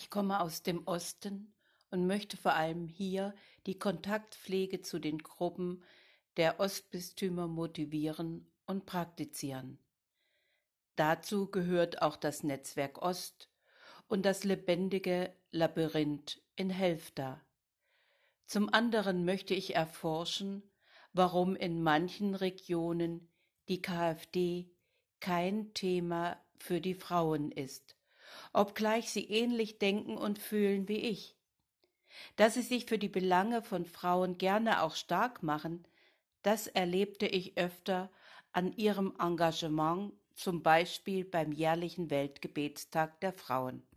Ich komme aus dem Osten und möchte vor allem hier die Kontaktpflege zu den Gruppen der Ostbistümer motivieren und praktizieren. Dazu gehört auch das Netzwerk Ost und das lebendige Labyrinth in Helfta. Zum anderen möchte ich erforschen, warum in manchen Regionen die KfD kein Thema für die Frauen ist, obgleich sie ähnlich denken und fühlen wie ich. Dass sie sich für die Belange von Frauen gerne auch stark machen, das erlebte ich öfter an ihrem Engagement, zum Beispiel beim jährlichen Weltgebetstag der Frauen.